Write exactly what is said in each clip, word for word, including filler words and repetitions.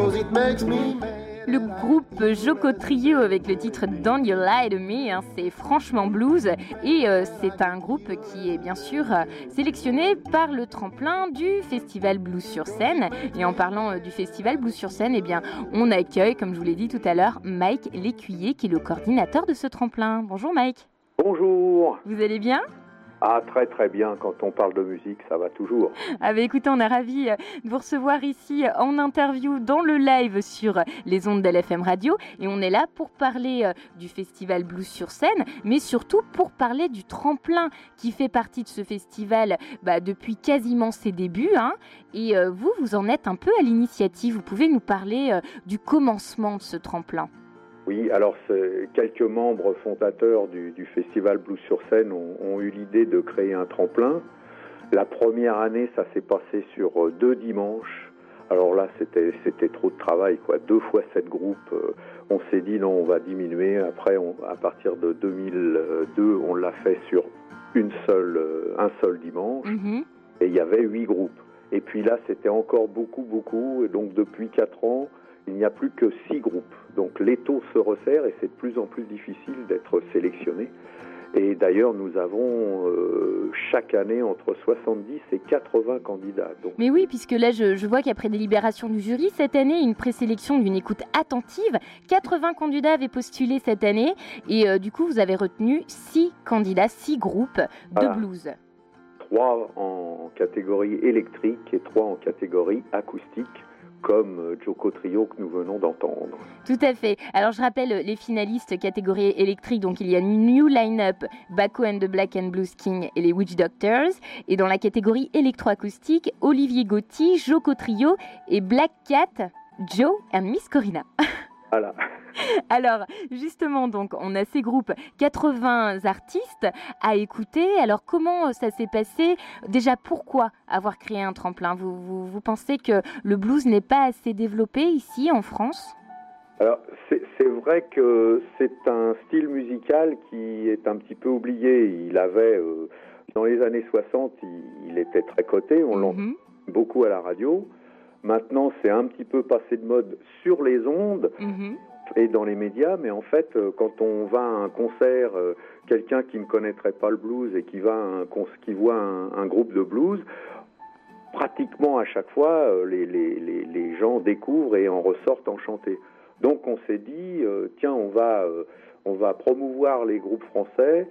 'cause it makes me mad. Le groupe Joko Trio avec le titre Don't You Lie to Me, hein, c'est franchement blues et euh, c'est un groupe qui est bien sûr euh, sélectionné par le tremplin du Festival Blues sur Seine. Et en parlant euh, du Festival Blues sur Seine, eh bien, on accueille, comme je vous l'ai dit tout à l'heure, Mike Lécuyer qui est le coordinateur de ce tremplin. Bonjour Mike. Bonjour. Vous allez bien ? Ah, très très bien, quand on parle de musique, ça va toujours. Ah bah écoutez, on est ravis de vous recevoir ici en interview dans le live sur les ondes d'L F M Radio. Et on est là pour parler du Festival Blues sur Seine, mais surtout pour parler du tremplin qui fait partie de ce festival bah, depuis quasiment ses débuts. Hein. Et euh, vous, vous en êtes un peu à l'initiative. Vous pouvez nous parler euh, du commencement de ce tremplin ? Oui, alors quelques membres fondateurs du, du Festival Blues sur Seine ont, ont eu l'idée de créer un tremplin. La première année, ça s'est passé sur deux dimanches. Alors là, c'était, c'était trop de travail, quoi. Deux fois sept groupes. Euh, on s'est dit non, on va diminuer. Après, on, à partir de deux mille deux, on l'a fait sur une seule, euh, un seul dimanche. Mm-hmm. Et il y avait huit groupes. Et puis là, c'était encore beaucoup, beaucoup. Et donc depuis quatre ans, il n'y a plus que six groupes. Donc l'étau se resserre et c'est de plus en plus difficile d'être sélectionné. Et d'ailleurs, nous avons euh, chaque année entre soixante-dix et quatre-vingts candidats. Donc... Mais oui, puisque là, je, je vois qu'après délibération du jury, cette année, une présélection d'une écoute attentive. quatre-vingts candidats avaient postulé cette année. Et euh, du coup, vous avez retenu six candidats, six groupes de voilà. Blues. Trois en catégorie électrique et trois en catégorie acoustique, comme Joko Trio que nous venons d'entendre. Tout à fait. Alors je rappelle les finalistes catégorie électrique. Donc il y a New Line-Up, Baco and the Black and Blues King et les Witch Doctors. Et dans la catégorie électroacoustique, Olivier Gauthier, Joko Trio et Black Cat, Joe and Miss Corina. Voilà. Alors, justement, donc, on a ces groupes, quatre-vingts artistes à écouter. Alors, comment ça s'est passé ? Déjà, pourquoi avoir créé un tremplin ? vous, vous, vous pensez que le blues n'est pas assez développé ici, en France ? Alors, c'est, c'est vrai que c'est un style musical qui est un petit peu oublié. Il avait, euh, dans les années soixante, il, il était très coté. On mm-hmm. l'entend beaucoup à la radio. Maintenant, c'est un petit peu passé de mode sur les ondes. Mm-hmm. Et dans les médias, mais en fait, quand on va à un concert, euh, quelqu'un qui ne connaîtrait pas le blues et qui, va un, qui voit un, un groupe de blues, pratiquement à chaque fois, euh, les, les, les, les gens découvrent et en ressortent enchantés. Donc on s'est dit, euh, tiens, on va, euh, on va promouvoir les groupes français,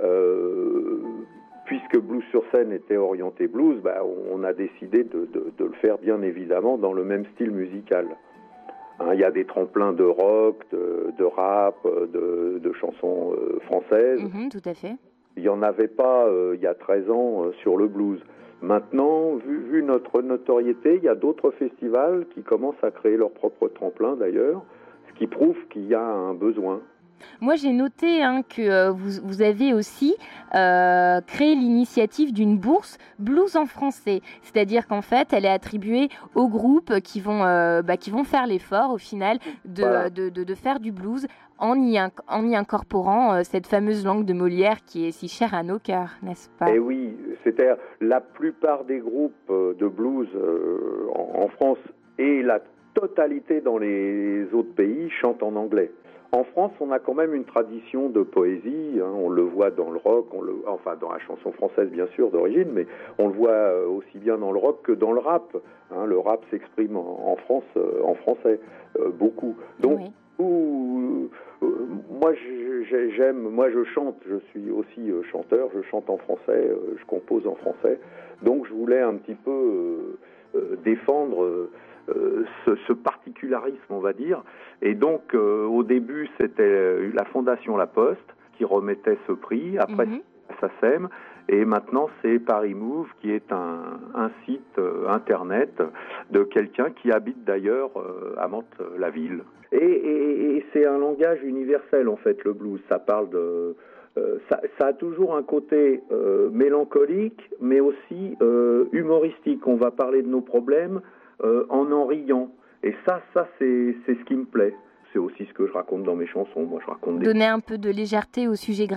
euh, puisque Blues sur Seine était orienté blues, bah, on a décidé de, de, de le faire bien évidemment dans le même style musical. Il y a des tremplins de rock, de, de rap, de, de chansons euh, françaises. Mmh, tout à fait. Il n'y en avait pas euh, il y a treize ans euh, sur le blues. Maintenant, vu, vu notre notoriété, il y a d'autres festivals qui commencent à créer leur propre tremplin d'ailleurs, ce qui prouve qu'il y a un besoin. Moi, j'ai noté hein, que euh, vous, vous avez aussi euh, créé l'initiative d'une bourse blues en français. C'est-à-dire qu'en fait, elle est attribuée aux groupes qui vont, euh, bah, qui vont faire l'effort, au final, de, voilà. de, de, de faire du blues en y, en y incorporant euh, cette fameuse langue de Molière qui est si chère à nos cœurs, n'est-ce pas ? Eh oui, c'est-à-dire la plupart des groupes de blues euh, en, en France et la totalité dans les autres pays chantent en anglais. En France, on a quand même une tradition de poésie, hein, on le voit dans le rock, on le, enfin dans la chanson française bien sûr d'origine, mais on le voit aussi bien dans le rock que dans le rap. Hein, le rap s'exprime en, en France, euh, en français, euh, beaucoup. Donc, oui. où, euh, moi j'aime, moi je chante, je suis aussi euh, chanteur, je chante en français, euh, je compose en français, donc je voulais un petit peu euh, euh, défendre. Euh, Euh, ce, ce particularisme, on va dire. Et donc, euh, au début, c'était la Fondation La Poste qui remettait ce prix. Après, mm-hmm. c'est S A C E M. Et maintenant, c'est Paris Move, qui est un, un site euh, internet de quelqu'un qui habite d'ailleurs euh, à Mantes-la-Ville. Et, et, et c'est un langage universel, en fait, le blues. Ça parle de... Euh, ça, ça a toujours un côté euh, mélancolique, mais aussi euh, humoristique. On va parler de nos problèmes Euh, en en riant. Et ça, ça c'est, c'est ce qui me plaît. C'est aussi ce que je raconte dans mes chansons. Moi, je raconte des... Donner un peu de légèreté au sujet grave.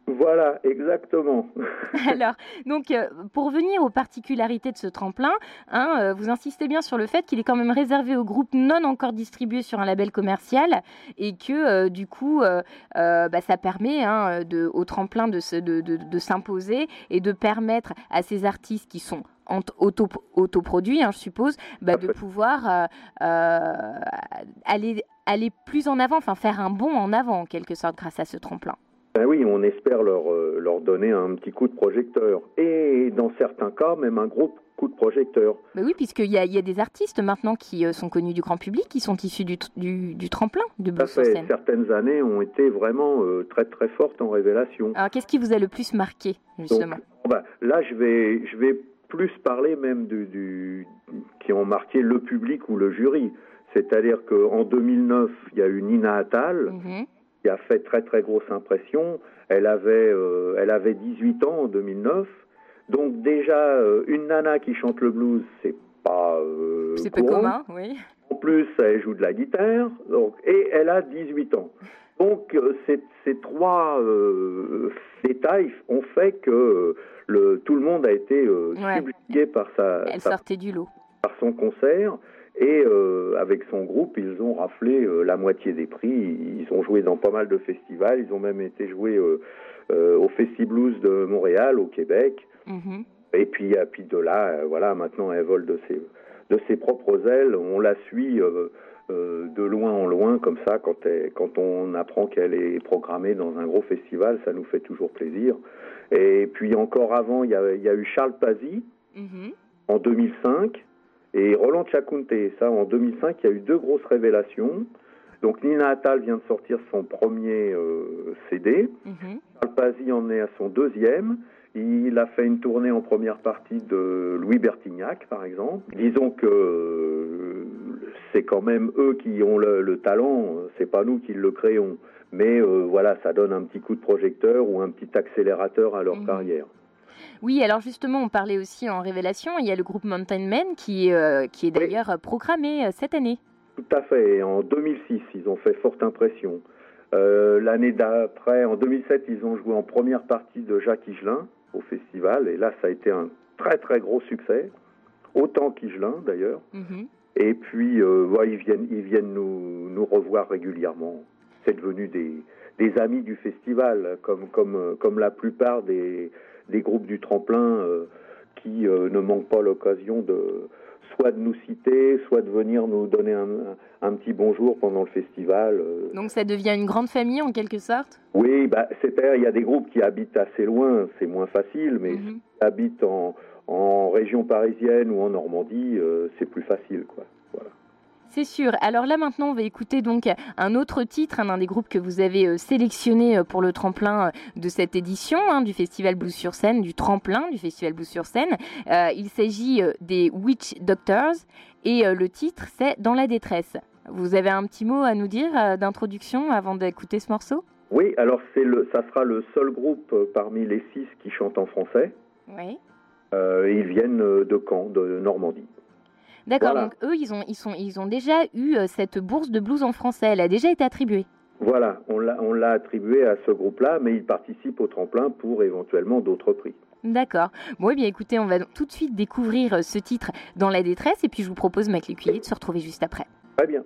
Voilà, exactement. Alors, donc, euh, pour venir aux particularités de ce tremplin, hein, euh, vous insistez bien sur le fait qu'il est quand même réservé aux groupes non encore distribués sur un label commercial et que, euh, du coup, euh, euh, bah, ça permet hein, de, au tremplin de, se, de, de, de s'imposer et de permettre à ces artistes qui sont auto, autoproduits, hein, je suppose, bah, de pouvoir euh, euh, aller, aller plus en avant, enfin faire un bond en avant, en quelque sorte, grâce à ce tremplin. Ben oui, on espère leur, euh, leur donner un petit coup de projecteur. Et dans certains cas, même un gros coup de projecteur. Ben oui, puisqu'il y a, il y a des artistes maintenant qui euh, sont connus du grand public, qui sont issus du, du, du tremplin de Blues sur scène. Certaines années ont été vraiment euh, très très fortes en révélation. Alors, qu'est-ce qui vous a le plus marqué, justement? Donc, ben, là, je vais, je vais plus parler même du, du, qui ont marqué le public ou le jury. C'est-à-dire qu'en deux mille neuf, il y a eu Nina Attal, mm-hmm. qui a fait très très grosse impression. Elle avait, euh, elle avait dix-huit ans en deux mille neuf. Donc déjà, euh, une nana qui chante le blues, c'est pas euh, c'est peu commun, oui. En plus, elle joue de la guitare, donc, et elle a dix-huit ans. Donc euh, ces, ces trois euh, détails ont fait que le, tout le monde a été euh, ouais. subjugué par sa, elle sa, sortait du lot. par son concert. Et euh, avec son groupe, ils ont raflé euh, la moitié des prix. Ils ont joué dans pas mal de festivals. Ils ont même été joués euh, euh, au Festi-Blues de Montréal, au Québec. Mm-hmm. Et puis, et puis de là, euh, voilà, maintenant elle vole de ses, de ses propres ailes. On la suit euh, euh, de loin en loin, comme ça, quand, elle, quand on apprend qu'elle est programmée dans un gros festival, ça nous fait toujours plaisir. Et puis encore avant, il y a, il y a eu Charles Pazzi, mm-hmm. en deux mille cinq. Et Roland Tchakounte, ça en deux mille cinq, il y a eu deux grosses révélations. Donc Nina Attal vient de sortir son premier euh, C D. Mm-hmm. Charles Pazzi en est à son deuxième. Il a fait une tournée en première partie de Louis Bertignac, par exemple. Disons que euh, c'est quand même eux qui ont le, le talent, c'est pas nous qui le créons. Mais euh, voilà, ça donne un petit coup de projecteur ou un petit accélérateur à leur mm-hmm. carrière. Oui, alors justement, on parlait aussi en révélation, il y a le groupe Mountain Men qui, euh, qui est d'ailleurs oui. programmé euh, cette année. Tout à fait, en deux mille six, ils ont fait forte impression. Euh, l'année d'après, en deux mille sept, ils ont joué en première partie de Jacques Higelin au festival, et là, ça a été un très très gros succès, autant qu'Higelin d'ailleurs. Mm-hmm. Et puis, euh, ouais, ils viennent, ils viennent nous, nous revoir régulièrement. C'est devenu des, des amis du festival, comme, comme, comme la plupart des... des groupes du tremplin euh, qui euh, ne manquent pas l'occasion de soit de nous citer, soit de venir nous donner un, un petit bonjour pendant le festival. Euh. Donc ça devient une grande famille en quelque sorte? Oui, bah, c'est-à-dire il y a des groupes qui habitent assez loin, c'est moins facile, mais mm-hmm. qui habitent en, en région parisienne ou en Normandie, euh, c'est plus facile, quoi. Voilà. C'est sûr. Alors là, maintenant, on va écouter donc un autre titre, un, un des groupes que vous avez euh, sélectionné euh, pour le tremplin euh, de cette édition hein, du Festival Blues sur scène, du tremplin du Festival Blues sur scène. Euh, il s'agit euh, des Witch Doctors et euh, le titre, c'est Dans la détresse. Vous avez un petit mot à nous dire euh, d'introduction avant d'écouter ce morceau? Oui, alors c'est le, ça sera le seul groupe euh, parmi les six qui chante en français. Oui. Euh, ils viennent de Caen, de Normandie. D'accord, voilà. Donc eux, ils ont, ils, sont, ils ont déjà eu euh, cette bourse de blues en français. Elle a déjà été attribuée. Voilà, on l'a, on l'a attribuée à ce groupe-là, mais ils participent au tremplin pour éventuellement d'autres prix. D'accord. Bon, eh bien écoutez, on va tout de suite découvrir ce titre Dans la détresse, et puis je vous propose, Mac Lécuyer, de se retrouver juste après. Très bien.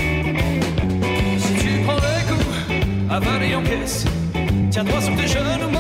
Tiens-toi sur tes genoux,